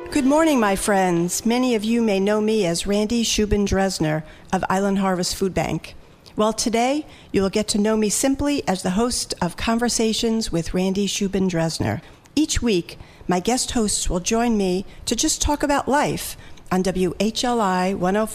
Good morning, my friends. Many of you may know me as Randy Shubin-Dresner of Island Harvest Food Bank. Well, today you will get to know me simply as the host of Conversations with Randy Shubin-Dresner. Each week, my guest hosts will join me to just talk about life on WHLI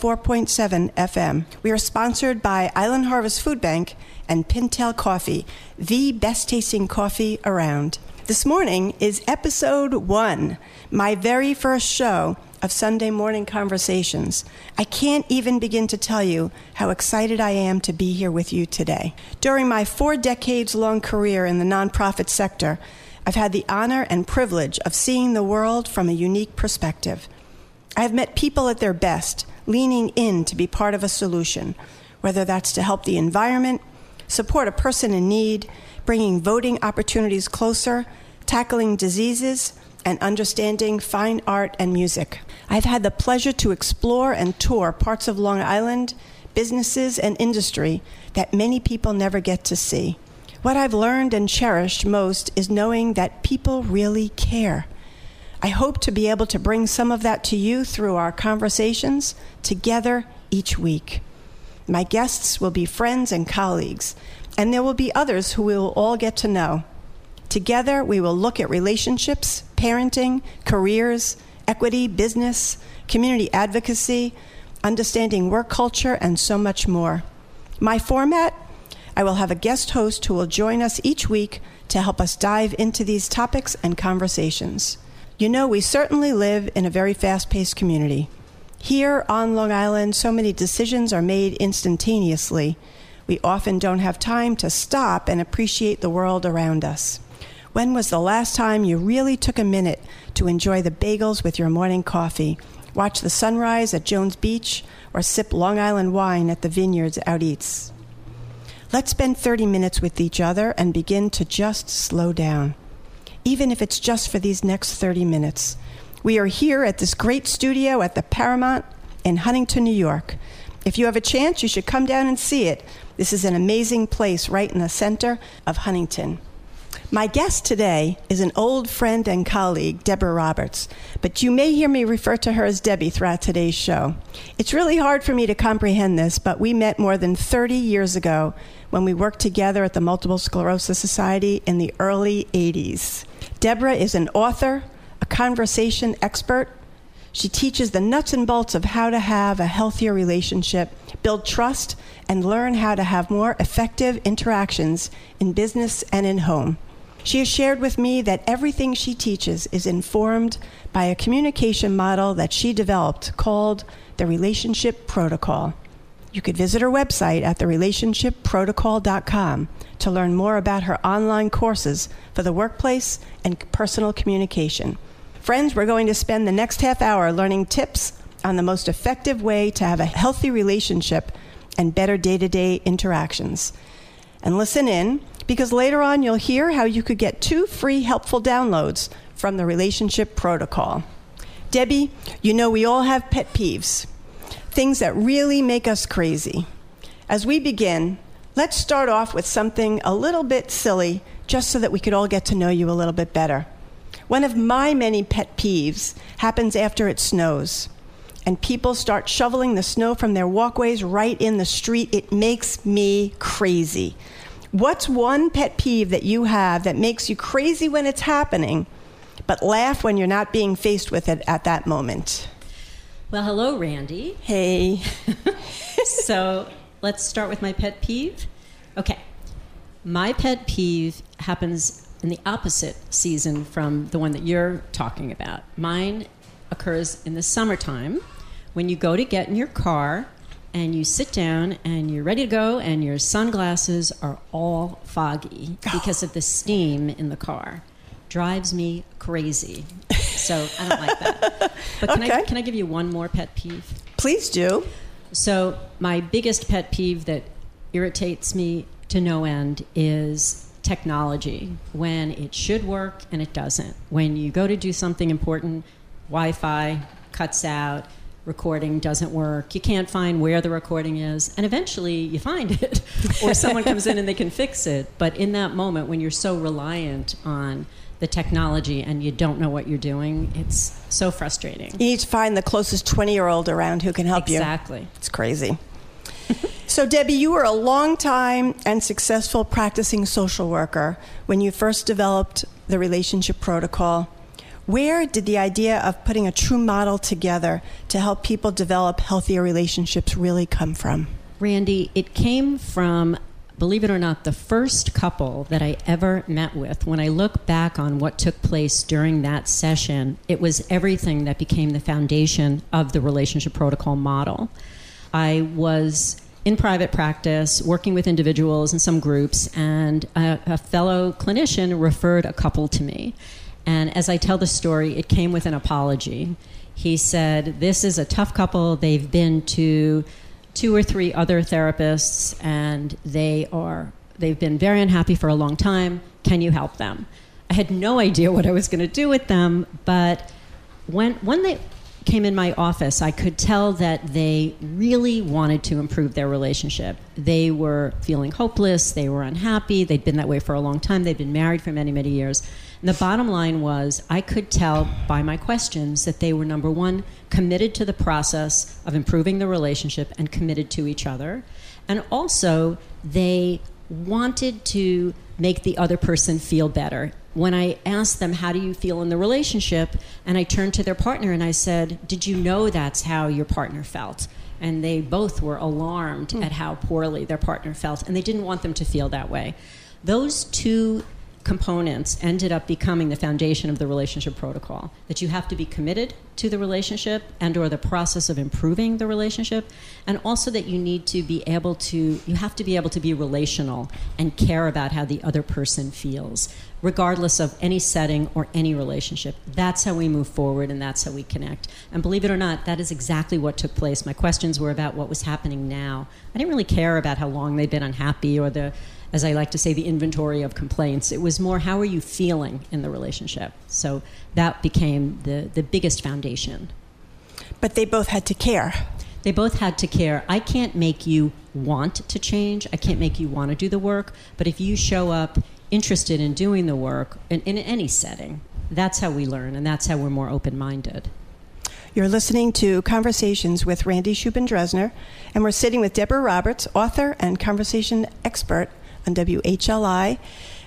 104.7 FM. We are sponsored by Island Harvest Food Bank and Pintail Coffee, the best-tasting coffee around. This morning is episode 1, my very first show of Sunday Morning Conversations. I can't even begin to tell you how excited I am to be here with you today. During my 4 decades-long career in the nonprofit sector, I've had the honor and privilege of seeing the world from a unique perspective. I have met people at their best, leaning in to be part of a solution, whether that's to help the environment, support a person in need, bringing voting opportunities closer, tackling diseases, and understanding fine art and music. I've had the pleasure to explore and tour parts of Long Island, businesses, and industry that many people never get to see. What I've learned and cherished most is knowing that people really care. I hope to be able to bring some of that to you through our conversations together each week. My guests will be friends and colleagues, and there will be others who we will all get to know. Together, we will look at relationships, parenting, careers, equity, business, community advocacy, understanding work culture, and so much more. My format, I will have a guest host who will join us each week to help us dive into these topics and conversations. You know, we certainly live in a very fast-paced community. Here on Long Island, so many decisions are made instantaneously. We often don't have time to stop and appreciate the world around us. When was the last time you really took a minute to enjoy the bagels with your morning coffee, watch the sunrise at Jones Beach, or sip Long Island wine at the vineyards out east? Let's spend 30 minutes with each other and begin to just slow down, even if it's just for these next 30 minutes. We are here at this great studio at the Paramount in Huntington, New York. If you have a chance, you should come down and see it. This is an amazing place right in the center of Huntington. My guest today is an old friend and colleague, Deborah Roberts, but you may hear me refer to her as Debbie throughout today's show. It's really hard for me to comprehend this, but we met more than 30 years ago when we worked together at the Multiple Sclerosis Society in the early 80s. Deborah is an author, a conversation expert. She teaches the nuts and bolts of how to have a healthier relationship, build trust, and learn how to have more effective interactions in business and in home. She has shared with me that everything she teaches is informed by a communication model that she developed called the Relationship Protocol. You could visit her website at therelationshipprotocol.com to learn more about her online courses for the workplace and personal communication. Friends, we're going to spend the next half hour learning tips on the most effective way to have a healthy relationship and better day-to-day interactions. And listen in, because later on you'll hear how you could get 2 free helpful downloads from the Relationship Protocol. Debbie, you know we all have pet peeves, things that really make us crazy. As we begin, let's start off with something a little bit silly, just so that we could all get to know you a little bit better. One of my many pet peeves happens after it snows, and people start shoveling the snow from their walkways right in the street. It makes me crazy. What's one pet peeve that you have that makes you crazy when it's happening, but laugh when you're not being faced with it at that moment? Well, hello, Randy. Hey. So let's start with my pet peeve. Okay. My pet peeve happens in the opposite season from the one that you're talking about. Mine occurs in the summertime when you go to get in your car and you sit down and you're ready to go and your sunglasses are all foggy because of the steam in the car. Drives me crazy. So I don't like that. But can I give you one more pet peeve? Please do. So my biggest pet peeve that irritates me to no end is technology, when it should work and it doesn't. When you go to do something important, Wi-Fi cuts out, recording doesn't work, you can't find where the recording is, and eventually you find it, or someone comes in and they can fix it. But in that moment, when you're so reliant on the technology and you don't know what you're doing, it's so frustrating. You need to find the closest 20-year-old around who can help you. Exactly. It's crazy. So, Debbie, you were a long-time and successful practicing social worker when you first developed the relationship protocol. Where did the idea of putting a true model together to help people develop healthier relationships really come from? Randy, it came from, believe it or not, the first couple that I ever met with. When I look back on what took place during that session, it was everything that became the foundation of the relationship protocol model. I was in private practice, working with individuals in some groups, and a fellow clinician referred a couple to me. And as I tell the story, it came with an apology. He said, this is a tough couple. They've been to 2 or 3 other therapists, and they've been very unhappy for a long time. Can you help them? I had no idea what I was going to do with them, but when they came in my office, I could tell that they really wanted to improve their relationship. They were feeling hopeless. They were unhappy. They'd been that way for a long time. They'd been married for many, many years. And the bottom line was I could tell by my questions that they were, number one, committed to the process of improving the relationship and committed to each other. And also, they wanted to make the other person feel better. When I asked them, how do you feel in the relationship? And I turned to their partner and I said, did you know that's how your partner felt? And they both were alarmed at how poorly their partner felt, and they didn't want them to feel that way. Those 2 components ended up becoming the foundation of the relationship protocol, that you have to be committed to the relationship and or the process of improving the relationship, and also that you have to be able to be relational and care about how the other person feels, regardless of any setting or any relationship. That's how we move forward, and that's how we connect. And believe it or not, that is exactly what took place. My questions were about what was happening now. I didn't really care about how long they'd been unhappy or as I like to say, the inventory of complaints. It was more, how are you feeling in the relationship? So that became the biggest foundation. But they both had to care. They both had to care. I can't make you want to change. I can't make you want to do the work. But if you show up interested in doing the work in any setting, that's how we learn, and that's how we're more open-minded. You're listening to Conversations with Randy Shubin-Dresner, and we're sitting with Deborah Roberts, author and conversation expert on WHLI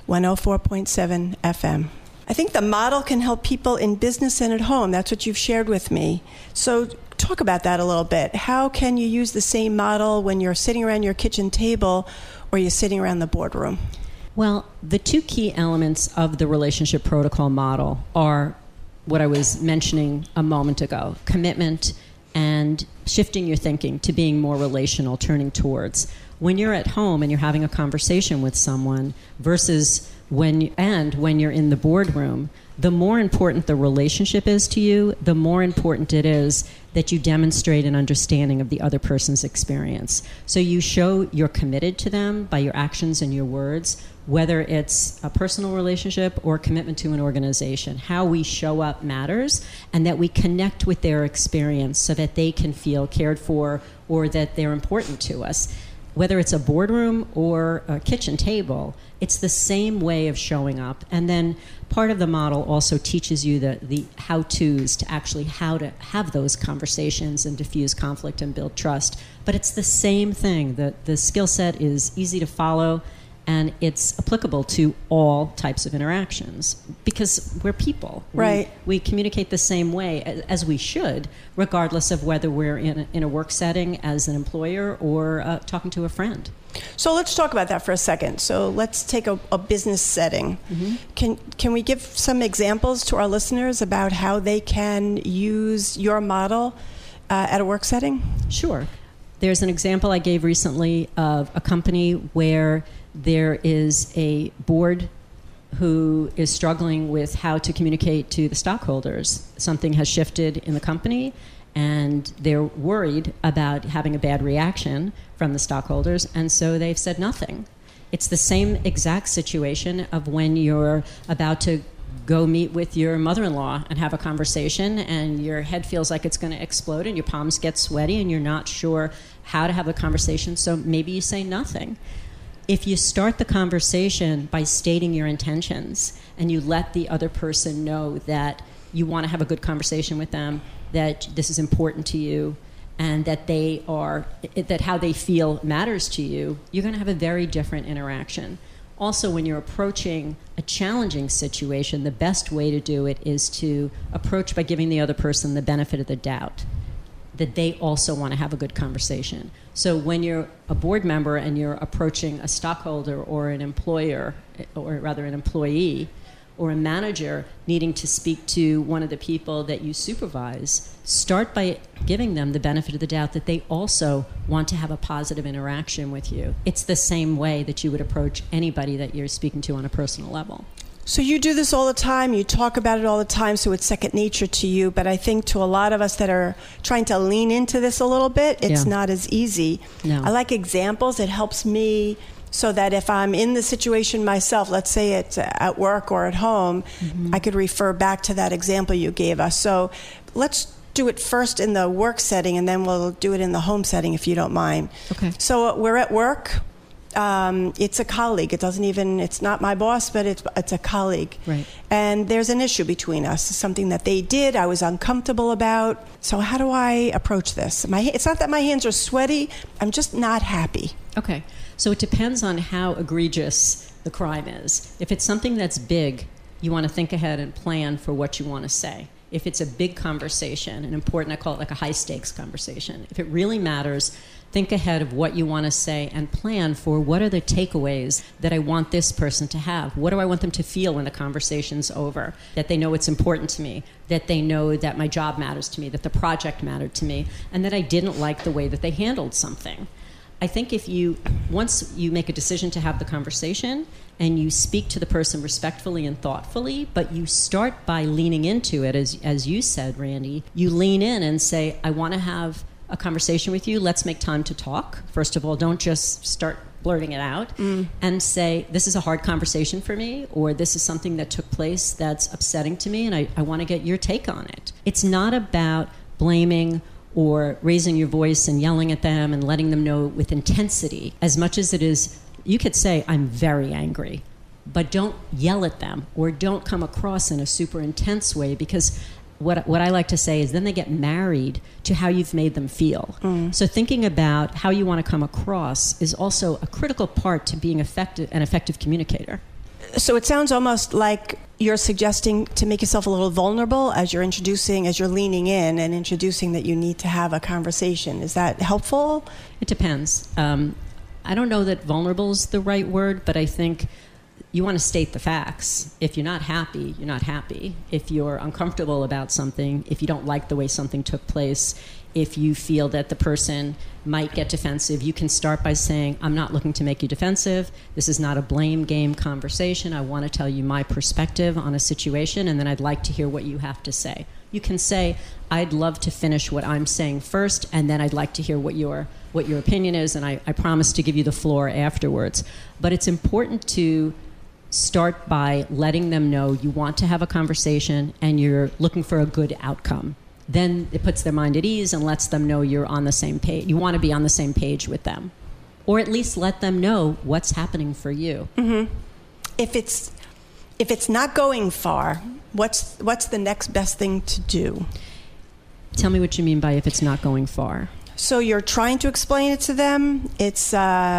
104.7 FM. I think the model can help people in business and at home. That's what you've shared with me. So talk about that a little bit. How can you use the same model when you're sitting around your kitchen table or you're sitting around the boardroom? Well, the 2 key elements of the relationship protocol model are what I was mentioning a moment ago: commitment and shifting your thinking to being more relational, turning towards. When you're at home and you're having a conversation with someone versus when you're in the boardroom, the more important the relationship is to you, the more important it is that you demonstrate an understanding of the other person's experience. So you show you're committed to them by your actions and your words, whether it's a personal relationship or a commitment to an organization. How we show up matters, and that we connect with their experience so that they can feel cared for or that they're important to us. Whether it's a boardroom or a kitchen table, it's the same way of showing up. And then part of the model also teaches you the how-tos to actually how to have those conversations and diffuse conflict and build trust. But it's the same thing. The skill set is easy to follow, and it's applicable to all types of interactions because we're people. Right. We communicate the same way as we should, regardless of whether we're in a work setting as an employer or talking to a friend. So let's talk about that for a second. So let's take a business setting. Mm-hmm. Can we give some examples to our listeners about how they can use your model at a work setting? Sure. There's an example I gave recently of a company where there is a board who is struggling with how to communicate to the stockholders. Something has shifted in the company, and they're worried about having a bad reaction from the stockholders, and so they've said nothing. It's the same exact situation of when you're about to go meet with your mother-in-law and have a conversation, and your head feels like it's going to explode, and your palms get sweaty, and you're not sure how to have a conversation, so maybe you say nothing. if you start the conversation by stating your intentions and you let the other person know that you want to have a good conversation with them, that this is important to you, and that how they feel matters to you, you're going to have a very different interaction. Also, when you're approaching a challenging situation, the best way to do it is to approach by giving the other person the benefit of the doubt that they also want to have a good conversation. So when you're a board member and you're approaching a stockholder or an employer, or rather an employee, or a manager needing to speak to one of the people that you supervise, start by giving them the benefit of the doubt that they also want to have a positive interaction with you. It's the same way that you would approach anybody that you're speaking to on a personal level. So you do this all the time, you talk about it all the time, so it's second nature to you, but I think to a lot of us that are trying to lean into this a little bit, it's not as easy. No. I like examples. It helps me so that if I'm in the situation myself, let's say it's at work or at home, I could refer back to that example you gave us. So let's do it first in the work setting, and then we'll do it in the home setting, if you don't mind. Okay. So we're at work. It's a colleague. It's not my boss, but it's a colleague. Right. And there's an issue between us, something that they did I was uncomfortable about. So how do I approach this? It's not that my hands are sweaty. I'm just not happy. Okay. So it depends on how egregious the crime is. If it's something that's big, you want to think ahead and plan for what you want to say. If it's a big conversation, an important, I call it like a high-stakes conversation. If it really matters, think ahead of what you want to say and plan for what are the takeaways that I want this person to have. What do I want them to feel when the conversation's over? That they know it's important to me, that they know that my job matters to me, that the project mattered to me, and that I didn't like the way that they handled something. I think once you make a decision to have the conversation and you speak to the person respectfully and thoughtfully, but you start by leaning into it, as you said, Randy, you lean in and say, I want to have a conversation with you. Let's make time to talk. First of all, don't just start blurting it out and say, this is a hard conversation for me, or this is something that took place that's upsetting to me, and I want to get your take on it. It's not about blaming or raising your voice and yelling at them and letting them know with intensity, as much as it is, you could say, I'm very angry, but don't yell at them or don't come across in a super intense way, because what I like to say is then they get married to how you've made them feel. So thinking about how you want to come across is also a critical part to being an effective communicator. So it sounds almost like you're suggesting to make yourself a little vulnerable as you're leaning in and introducing that you need to have a conversation. Is that helpful? It depends. I don't know that vulnerable is the right word, but I think you want to state the facts. If you're not happy, you're not happy. If you're uncomfortable about something, if you don't like the way something took place, if you feel that the person might get defensive, you can start by saying, I'm not looking to make you defensive. This is not a blame game conversation. I want to tell you my perspective on a situation, and then I'd like to hear what you have to say. You can say, I'd love to finish what I'm saying first, and then I'd like to hear what your opinion is, and I promise to give you the floor afterwards. But it's important to start by letting them know you want to have a conversation and you're looking for a good outcome. Then it puts their mind at ease and lets them know you're on the same page. You want to be on the same page with them. Or at least let them know what's happening for you. Mm-hmm. If it's not going far, what's the next best thing to do? Tell me what you mean by if it's not going far. So you're trying to explain it to them. It's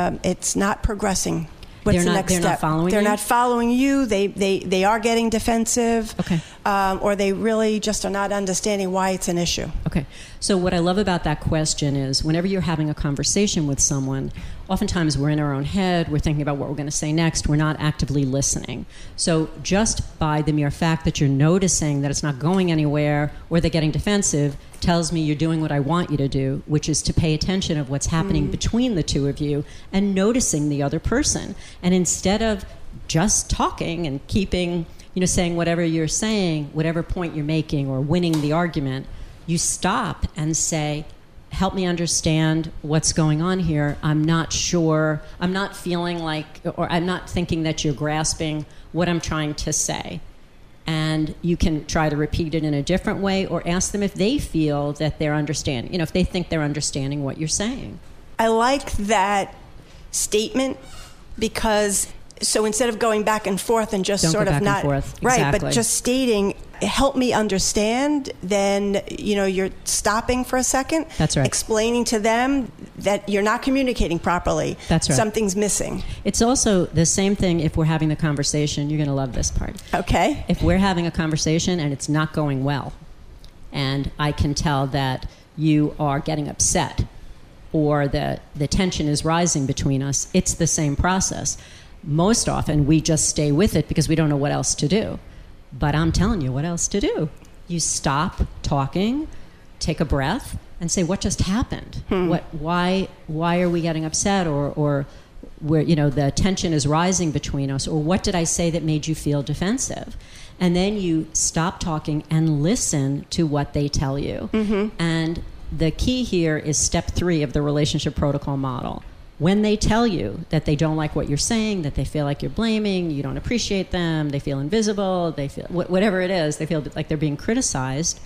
not progressing. What's the next step? They're not following you? They're not following you. They are getting defensive. Okay. Or they really just are not understanding why it's an issue. Okay. So what I love about that question is whenever you're having a conversation with someone, oftentimes we're in our own head, we're thinking about what we're going to say next, we're not actively listening. So just by the mere fact that you're noticing that it's not going anywhere or they're getting defensive tells me you're doing what I want you to do, which is to pay attention of what's happening between the two of you and noticing the other person. And instead of just talking and keeping, saying whatever you're saying, whatever point you're making or winning the argument, you stop and say, help me understand what's going on here. I'm not sure. I'm not feeling like, or I'm not thinking that you're grasping what I'm trying to say. And you can try to repeat it in a different way or ask them if they feel that they're understanding, if they think they're understanding what you're saying. I like that statement because so instead of going back and forth and just Don't sort go of back not and forth. right, Exactly. but just stating, help me understand, then you're stopping for a second. That's right. Explaining to them that you're not communicating properly. That's right. Something's missing. It's also the same thing if we're having the conversation. You're going to love this part. Okay. If we're having a conversation and it's not going well, and I can tell that you are getting upset or the tension is rising between us, it's the same process. Most often we just stay with it because we don't know what else to do. But I'm telling you what else to do. You stop talking, take a breath, and say, what just happened? Why are we getting upset, or where the tension is rising between us, or what did I say that made you feel defensive? And then you stop talking and listen to what they tell you. And the key here is step 3 of the relationship protocol model. When they tell you that they don't like what you're saying, that they feel like you're blaming, you don't appreciate them, they feel invisible, they feel whatever it is, they feel like they're being criticized,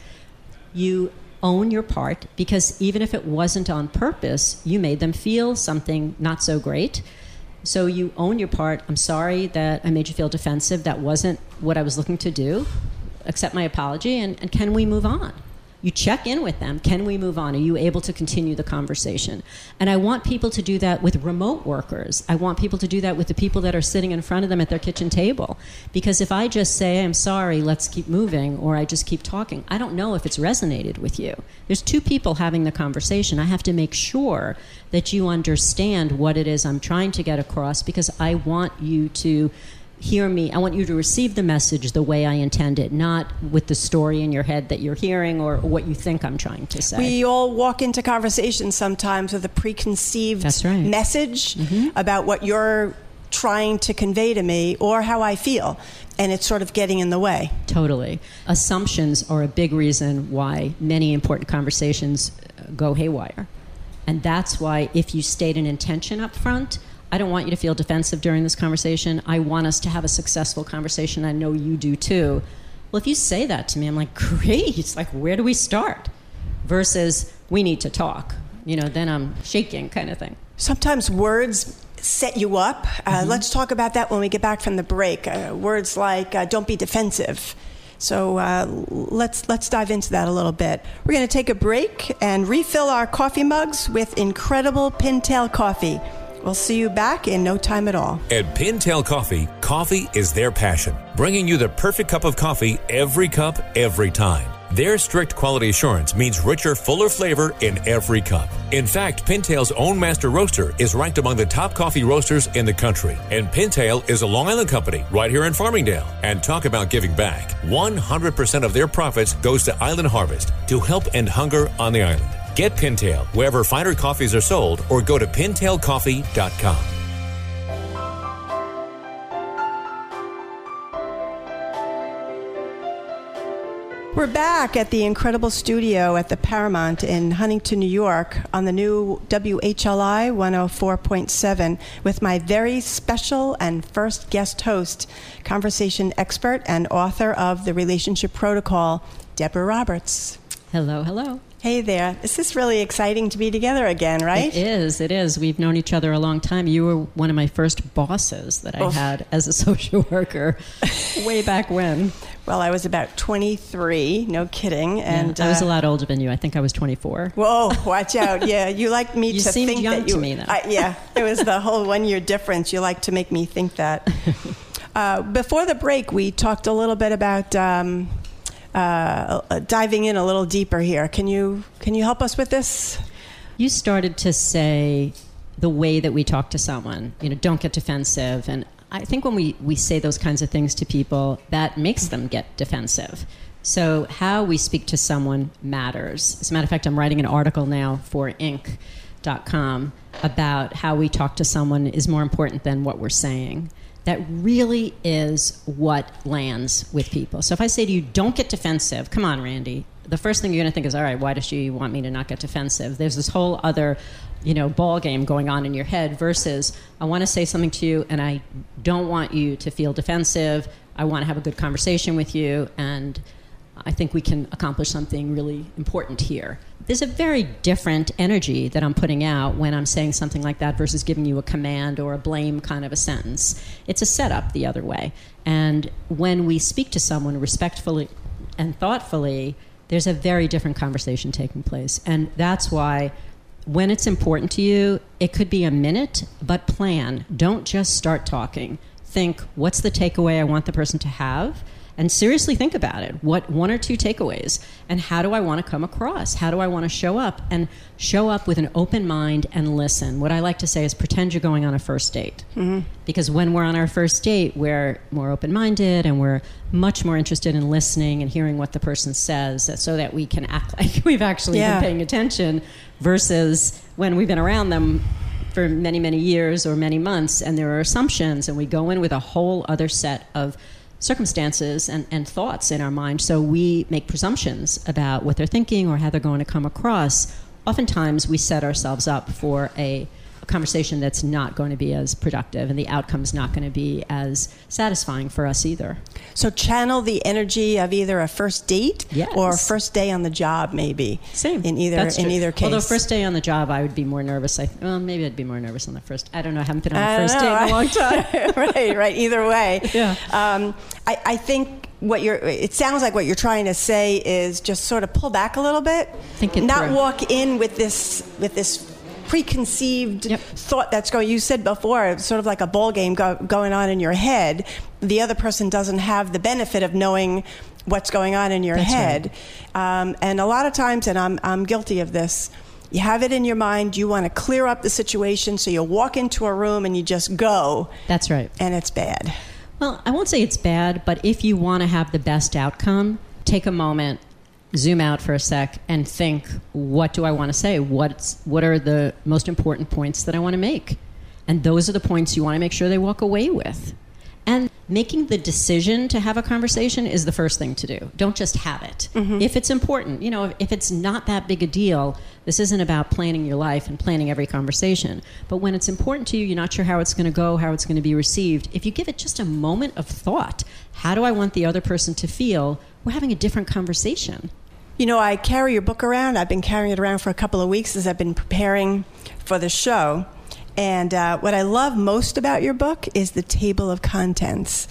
you own your part, because even if it wasn't on purpose, you made them feel something not so great. So you own your part. I'm sorry that I made you feel defensive. That wasn't what I was looking to do. Accept my apology, and can we move on? You check in with them. Can we move on? Are you able to continue the conversation? And I want people to do that with remote workers. I want people to do that with the people that are sitting in front of them at their kitchen table. Because if I just say, I'm sorry, let's keep moving, or I just keep talking, I don't know if it's resonated with you. There's 2 people having the conversation. I have to make sure that you understand what it is I'm trying to get across, because I want you to hear me. I want you to receive the message the way I intend it, not with the story in your head that you're hearing or what you think I'm trying to say. We all walk into conversations sometimes with a preconceived message about what you're trying to convey to me or how I feel, and it's sort of getting in the way. Totally. Assumptions are a big reason why many important conversations go haywire. And that's why if you state an intention up front, I don't want you to feel defensive during this conversation. I want us to have a successful conversation. I know you do too. Well, if you say that to me, I'm like, great. It's like, where do we start? Versus, we need to talk. Then I'm shaking kind of thing. Sometimes words set you up. Let's talk about that when we get back from the break. Words like, don't be defensive. So let's dive into that a little bit. We're going to take a break and refill our coffee mugs with incredible Pintail coffee. We'll see you back in no time at all. At Pintail Coffee, coffee is their passion, bringing you the perfect cup of coffee every cup, every time. Their strict quality assurance means richer, fuller flavor in every cup. In fact, Pintail's own master roaster is ranked among the top coffee roasters in the country. And Pintail is a Long Island company right here in Farmingdale. And talk about giving back. 100% of their profits goes to Island Harvest to help end hunger on the island. Get Pintail wherever finer coffees are sold or go to pintailcoffee.com. We're back at the incredible studio at the Paramount in Huntington, New York on the new WHLI 104.7 with my very special and first guest host, conversation expert and author of The Relationship Protocol, Deborah Roberts. Hello, hello. Hey there. This is really exciting to be together again, right? It is. We've known each other a long time. You were one of my first bosses that I had as a social worker way back when. Well, I was about 23, no kidding. And I was a lot older than you. I think I was 24. Whoa, watch out. Yeah, you like me you to seemed think young that you... to me, though. Yeah, it was the whole 1 year difference. You like to make me think that. Before the break, we talked a little bit about... diving in a little deeper here. Can you help us with this? You started to say the way that we talk to someone, don't get defensive. And I think when we say those kinds of things to people, that makes them get defensive. So how we speak to someone matters. As a matter of fact, I'm writing an article now for Inc.com about how we talk to someone is more important than what we're saying. That really is what lands with people. So if I say to you, don't get defensive, come on, Randy, the first thing you're going to think is, all right, why does she want me to not get defensive? There's this whole other, ball game going on in your head versus I want to say something to you and I don't want you to feel defensive. I want to have a good conversation with you and I think we can accomplish something really important here. There's a very different energy that I'm putting out when I'm saying something like that versus giving you a command or a blame kind of a sentence. It's a setup the other way. And when we speak to someone respectfully and thoughtfully, there's a very different conversation taking place. And that's why when it's important to you, it could be a minute, but plan. Don't just start talking. Think, what's the takeaway I want the person to have? And seriously think about it. What 1 or 2 takeaways? And how do I want to come across? How do I want to show up? And show up with an open mind and listen. What I like to say is pretend you're going on a first date. Mm-hmm. Because when we're on our first date, we're more open-minded and we're much more interested in listening and hearing what the person says so that we can act like we've actually been paying attention versus when we've been around them for many, many years or many months and there are assumptions and we go in with a whole other set of circumstances and thoughts in our mind. So we make presumptions about what they're thinking or how they're going to come across. Oftentimes we set ourselves up for a conversation that's not going to be as productive and the outcome's not going to be as satisfying for us either. So channel the energy of either a first date or a first day on the job, maybe. Same. In either case. Although first day on the job, I would be more nervous. Maybe I'd be more nervous on the first. I don't know. I haven't been on the first date in a long time. Right. Either way. Yeah. I think it sounds like what you're trying to say is just sort of pull back a little bit. Think it not through. Walk in with this preconceived thought that's going. You said before, it's sort of like a ball game going on in your head. The other person doesn't have the benefit of knowing what's going on in your head. Right. And a lot of times, and I'm guilty of this, you have it in your mind, you want to clear up the situation, so you walk into a room and you just go. That's right. And it's bad. Well, I won't say it's bad, but if you want to have the best outcome, take a moment, zoom out for a sec, and think, what do I want to say? What are the most important points that I want to make? And those are the points you want to make sure they walk away with. And making the decision to have a conversation is the first thing to do. Don't just have it. Mm-hmm. If it's important, if it's not that big a deal, this isn't about planning your life and planning every conversation. But when it's important to you, you're not sure how it's going to go, how it's going to be received. If you give it just a moment of thought, how do I want the other person to feel? We're having a different conversation. I carry your book around. I've been carrying it around for a couple of weeks as I've been preparing for the show. And what I love most about your book is the table of contents.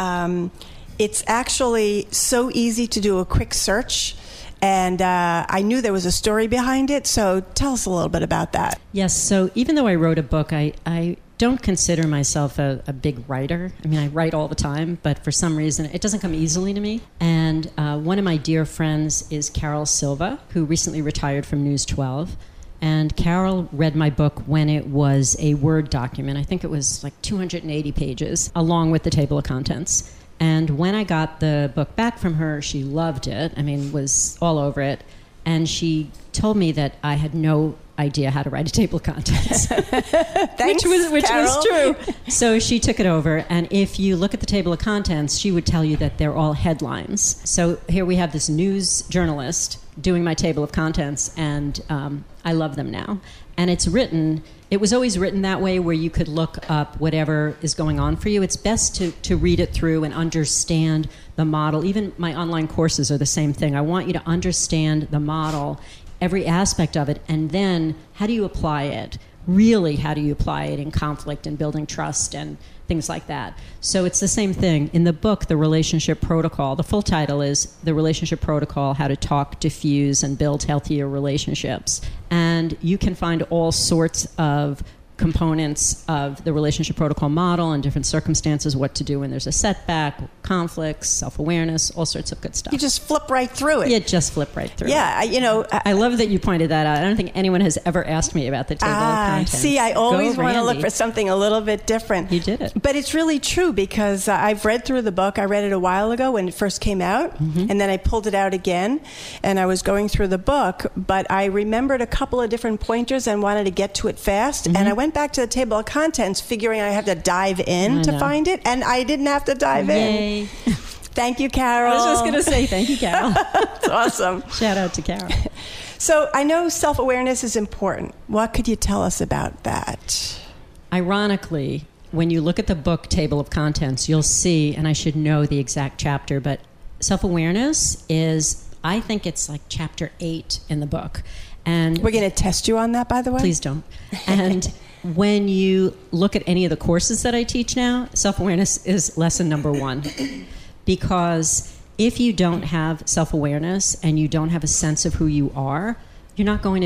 It's actually so easy to do a quick search. And I knew there was a story behind it. So tell us a little bit about that. Yes. So even though I wrote a book, I don't consider myself a big writer. I mean, I write all the time, but for some reason, it doesn't come easily to me. And one of my dear friends is Carol Silva, who recently retired from News 12. And Carol read my book when it was a Word document. I think it was like 280 pages, along with the table of contents. And when I got the book back from her, she loved it. I mean, was all over it. And she told me that I had no idea how to write a table of contents. Thanks, which Carol. was true. So she took it over, and if you look at the table of contents, she would tell you that they're all headlines. So here we have this news journalist doing my table of contents, and I love them now. And it was always written that way, where you could look up whatever is going on for you. It's best to read it through and understand the model. Even my online courses are the same thing. I want you to understand the model, every aspect of it, and then how do you apply it? Really, how do you apply it in conflict and building trust and things like that? So it's the same thing. In the book, The Relationship Protocol, the full title is The Relationship Protocol, How to Talk, Diffuse, and Build Healthier Relationships. And you can find all sorts of components of the relationship protocol model and different circumstances, what to do when there's a setback, conflicts, self-awareness, all sorts of good stuff. You just flip right through it. You just flip right through it. I love that you pointed that out. I don't think anyone has ever asked me about the table of contents. See, I always want to look for something a little bit different. You did it. But it's really true, because I've read through the book. I read it a while ago when it first came out, and then I pulled it out again, and I was going through the book, but I remembered a couple of different pointers and wanted to get to it fast, and I went back to the table of contents figuring I had to dive in to find it, and I didn't have to dive in. Thank you, Carol. I was just going to say thank you, Carol. That's awesome. Shout out to Carol. So I know self-awareness is important. What could you tell us about that? Ironically, when you look at the book table of contents, you'll see, and I should know the exact chapter, but self-awareness is, I think it's like chapter 8 in the book. And we're going to test you on that, by the way. Please don't. And when you look at any of the courses that I teach now, self-awareness is lesson number 1. Because if you don't have self-awareness and you don't have a sense of who you are, you're not going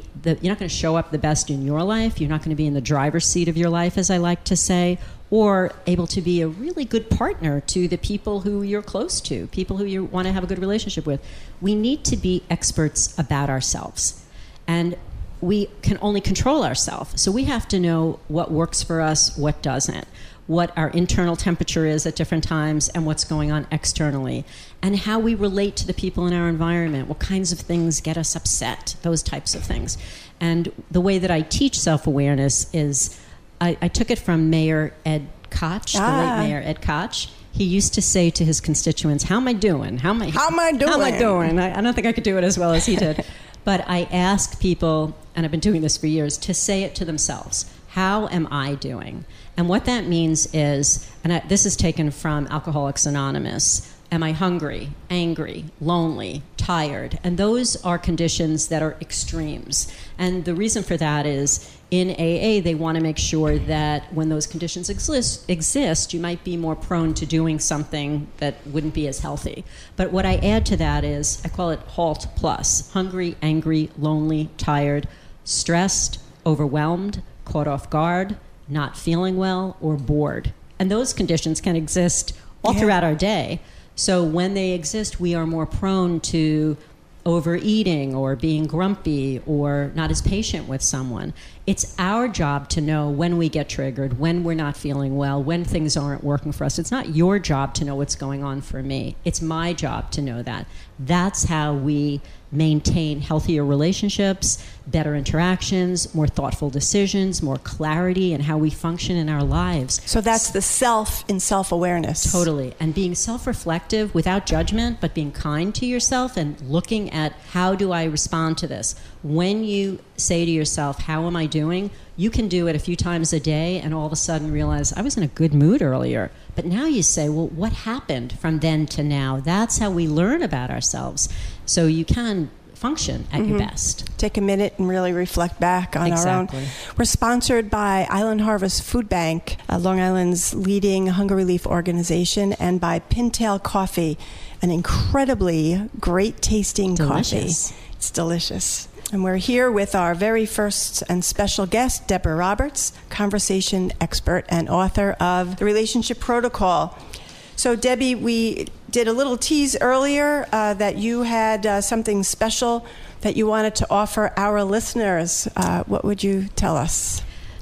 to show up the best in your life. You're not going to be in the driver's seat of your life, as I like to say, or able to be a really good partner to the people who you're close to, people who you want to have a good relationship with. We need to be experts about ourselves. And we can only control ourselves. So we have to know what works for us, what doesn't, what our internal temperature is at different times, and what's going on externally, and how we relate to the people in our environment, what kinds of things get us upset, those types of things. And the way that I teach self-awareness is, I took it from Mayor Ed Koch, the late Mayor Ed Koch. He used to say to his constituents, how am I doing? How am I doing? I don't think I could do it as well as he did. But I ask people, and I've been doing this for years, to say it to themselves. How am I doing? And what that means is, and this is taken from Alcoholics Anonymous, am I hungry, angry, lonely, tired? And those are conditions that are extremes. And the reason for that is, in AA, they want to make sure that when those conditions exist, you might be more prone to doing something that wouldn't be as healthy. But what I add to that is, I call it HALT plus: hungry, angry, lonely, tired, stressed, overwhelmed, caught off guard, not feeling well, or bored. And those conditions can exist all throughout our day. So when they exist, we are more prone to overeating or being grumpy or not as patient with someone. It's our job to know when we get triggered, when we're not feeling well, when things aren't working for us. It's not your job to know what's going on for me. It's my job to know that. That's how we maintain healthier relationships, better interactions, more thoughtful decisions, more clarity in how we function in our lives. So that's the self in self-awareness. Totally. And being self-reflective without judgment, but being kind to yourself and looking at, how do I respond to this? When you say to yourself, how am I doing? You can do it a few times a day and all of a sudden realize, I was in a good mood earlier. But now you say, well, what happened from then to now? That's how we learn about ourselves. So you can function at your best. Take a minute and really reflect back on our own. We're sponsored by Island Harvest Food Bank, Long Island's leading hunger relief organization, and by Pintail Coffee, an incredibly great tasting coffee. It's delicious. And we're here with our very first and special guest, Deborah Roberts, conversation expert and author of The Relationship Protocol. So, Debbie, we did a little tease earlier that you had something special that you wanted to offer our listeners. What would you tell us?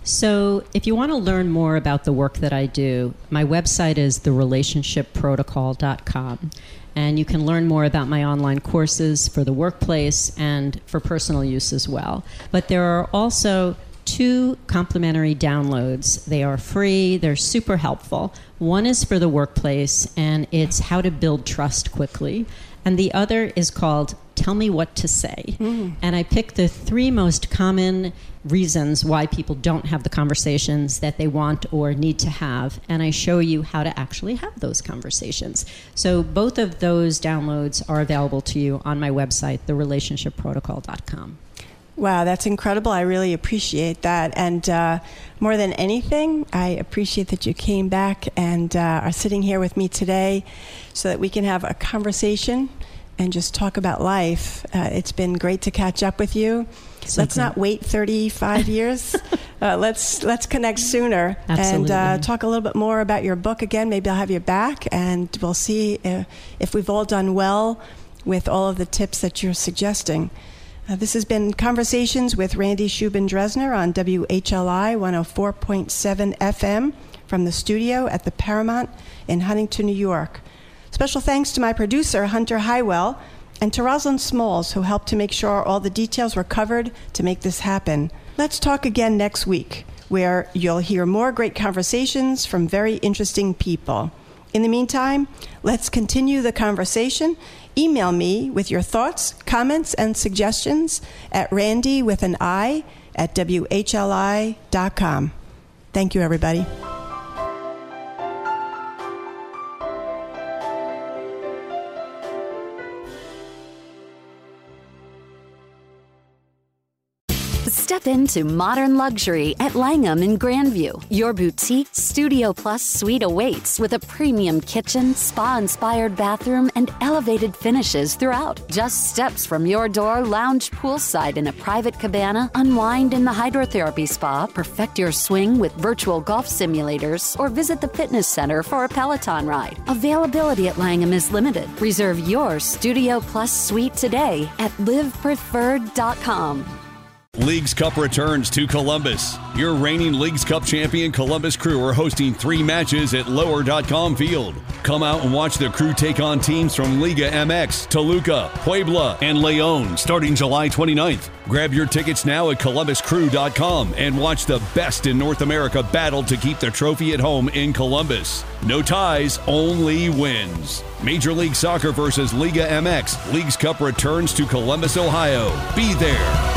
So if you want to learn more about the work that I do, my website is therelationshipprotocol.com. And you can learn more about my online courses for the workplace and for personal use as well. But there are also 2 complimentary downloads. They are free. They're super helpful. One is for the workplace, and it's how to build trust quickly. And the other is called Tell Me What to Say. And I picked the 3 most common reasons why people don't have the conversations that they want or need to have. And I show you how to actually have those conversations. So both of those downloads are available to you on my website, therelationshipprotocol.com. Wow, that's incredible. I really appreciate that. And more than anything, I appreciate that you came back and are sitting here with me today so that we can have a conversation and just talk about life. It's been great to catch up with you. Let's not wait 35 years. Let's connect sooner. Absolutely. And talk a little bit more about your book again. Maybe I'll have you back, and we'll see if we've all done well with all of the tips that you're suggesting. This has been Conversations with Randy Shubin-Dresner on WHLI 104.7 FM from the studio at the Paramount in Huntington, New York. Special thanks to my producer, Hunter Highwell, and to Rosalind Smalls, who helped to make sure all the details were covered to make this happen. Let's talk again next week, where you'll hear more great conversations from very interesting people. In the meantime, let's continue the conversation. Email me with your thoughts, comments, and suggestions at randy@whli.com. Thank you, everybody. Step into modern luxury at Langham in Grandview. Your boutique Studio Plus suite awaits with a premium kitchen, spa-inspired bathroom, and elevated finishes throughout. Just steps from your door, lounge poolside in a private cabana, unwind in the hydrotherapy spa, perfect your swing with virtual golf simulators, or visit the fitness center for a Peloton ride. Availability at Langham is limited. Reserve your Studio Plus suite today at livepreferred.com. Leagues Cup returns to Columbus. Your reigning Leagues Cup champion Columbus Crew are hosting 3 matches at Lower.com Field. Come out and watch the Crew take on teams from Liga MX, Toluca, Puebla, and León starting July 29th. Grab your tickets now at ColumbusCrew.com and watch the best in North America battle to keep the trophy at home in Columbus. No ties, only wins. Major League Soccer versus Liga MX. Leagues Cup returns to Columbus, Ohio. Be there.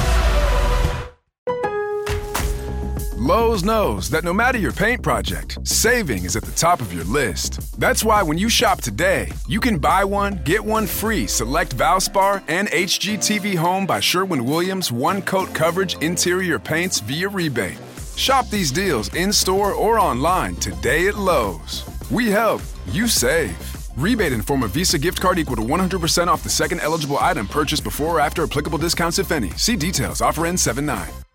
Lowe's knows that no matter your paint project, saving is at the top of your list. That's why when you shop today, you can buy one, get one free select Valspar and HGTV Home by Sherwin-Williams one-coat coverage interior paints via rebate. Shop these deals in-store or online today at Lowe's. We help, you save. Rebate in form of Visa gift card equal to 100% off the second eligible item purchased before or after applicable discounts, if any. See details. Offer ends 7/9.